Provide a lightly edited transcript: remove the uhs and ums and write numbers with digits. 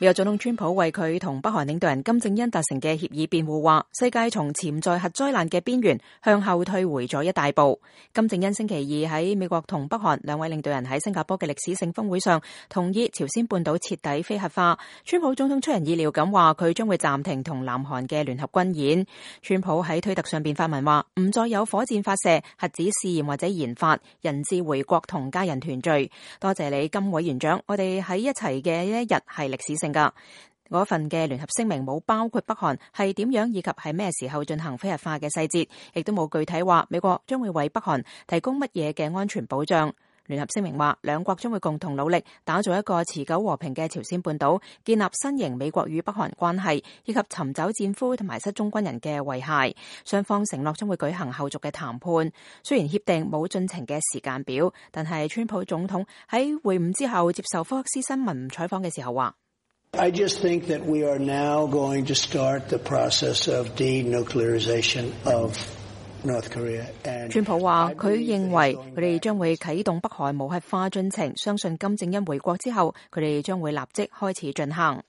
美國總統川普為佢同北韓領導人金正恩達成嘅協議辯護，話世界從潛在核災難嘅邊緣向後退回咗一大步。金正恩星期二喺美國同北韓兩位領導人喺新加坡嘅歷史性峰會上同意朝鮮半島徹底非核化。川普總統出人意料咁話，佢將會暫停同南韓嘅聯合軍演。川普喺推特上邊發文話，唔再有火箭發射、核子試驗或者研發，人質回國同家人團聚。多謝你，金委員長，我哋喺一齊嘅一日係歷史性噶。嗰份嘅聯合聲明冇包括北韓係點樣以及係咩時候進行非核化嘅細節，亦都冇具體話美國將會為北韓提供乜嘢嘅安全保障。聯合聲明話，兩國將會共同努力打造一個持久和平嘅朝鮮半島，建立新型美國與北韓關係，以及尋找戰俘同埋失蹤軍人嘅遺骸。雙方承諾將會舉行後續嘅談判。雖然協定冇進程嘅時間表，但係川普總統喺會晤之後接受福克斯新聞採訪嘅時候話 I just think that we are now going to start the process of denuclearization of North Korea. 川普話佢認為佢哋將會啟動北韓無核化進程，相信金正恩回國之後，佢哋將會立即開始進行。